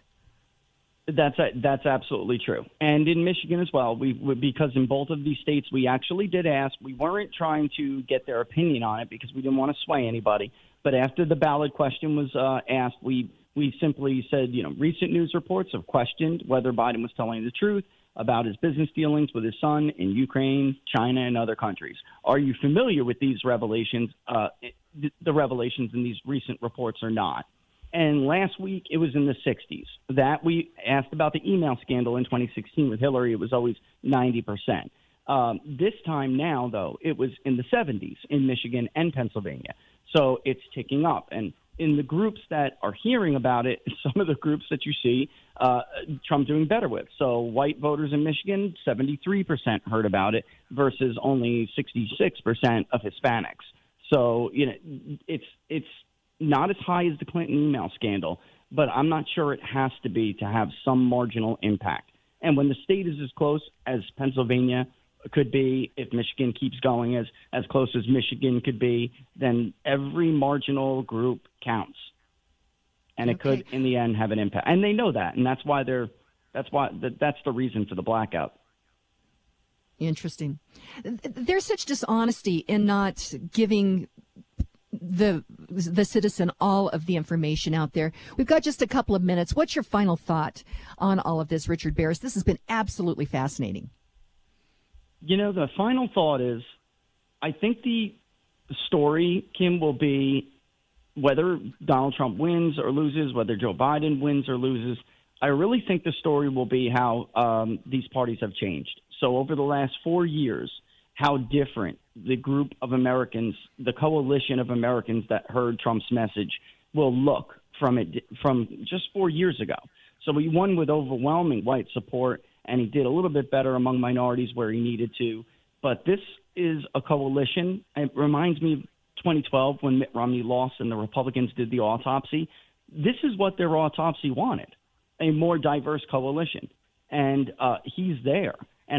That's absolutely true. And in Michigan as well, because in both of these states we actually did ask. We weren't trying to get their opinion on it because we didn't want to sway anybody. But after the ballot question was asked, we simply said, recent news reports have questioned whether Biden was telling the truth about his business dealings with his son in Ukraine, China, and other countries. Are you familiar with these revelations? The revelations in these recent reports or not? And last week, it was in the 60s. That we asked about the email scandal in 2016 with Hillary. It was always 90%. This time now, though, it was in the 70s in Michigan and Pennsylvania. So it's ticking up. And in the groups that are hearing about it, some of the groups that you see Trump doing better with. So white voters in Michigan, 73% heard about it versus only 66% of Hispanics. So, it's not as high as the Clinton email scandal, but I'm not sure it has to be to have some marginal impact. And when the state is as close as Pennsylvania could be, if Michigan keeps going as close as Michigan could be, then every marginal group counts. And it could, in the end, have an impact. And they know that, and that's the reason for the blackout. Interesting. There's such dishonesty in not giving the citizen all of the information out there. We've got just a couple of minutes. What's your final thought on all of this, Richard Barris? This has been absolutely fascinating. The final thought is, I think the story, Kim, will be whether Donald Trump wins or loses, whether Joe Biden wins or loses. I really think the story will be how these parties have changed. So over the last 4 years, how different the group of Americans, the coalition of Americans that heard Trump's message will look from just 4 years ago. So he won with overwhelming white support, and he did a little bit better among minorities where he needed to. But this is a coalition. It reminds me of 2012 when Mitt Romney lost and the Republicans did the autopsy. This is what their autopsy wanted, a more diverse coalition. And he's there. And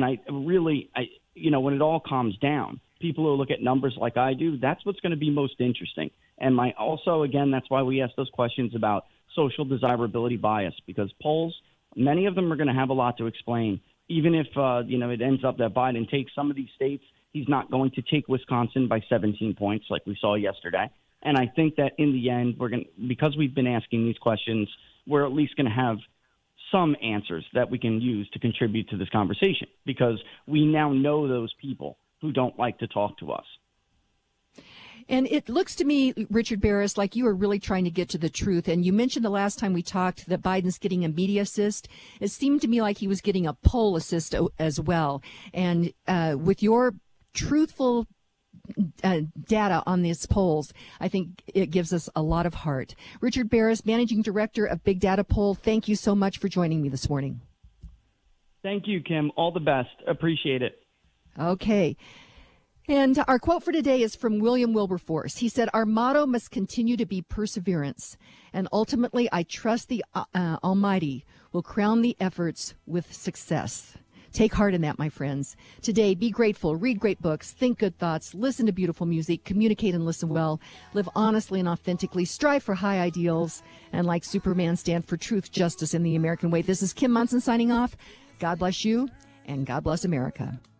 when it all calms down, people who look at numbers like I do, that's what's going to be most interesting. And again, that's why we ask those questions about social desirability bias, because polls, many of them are going to have a lot to explain. Even if, it ends up that Biden takes some of these states, he's not going to take Wisconsin by 17 points like we saw yesterday. And I think that in the end, because we've been asking these questions, we're at least going to have some answers that we can use to contribute to this conversation, because we now know those people who don't like to talk to us. And it looks to me, Richard Baris, like you are really trying to get to the truth. And you mentioned the last time we talked that Biden's getting a media assist. It seemed to me like he was getting a poll assist as well. And with your truthful data on these polls, I think it gives us a lot of heart. Richard Baris, Managing Director of Big Data Poll, thank you so much for joining me this morning. Thank you, Kim. All the best. Appreciate it. Okay. And our quote for today is from William Wilberforce. He said, "Our motto must continue to be perseverance. And ultimately, I trust the Almighty will crown the efforts with success." Take heart in that, my friends. Today, be grateful, read great books, think good thoughts, listen to beautiful music, communicate and listen well, live honestly and authentically, strive for high ideals, and like Superman, stand for truth, justice, and the American way. This is Kim Monson signing off. God bless you, and God bless America.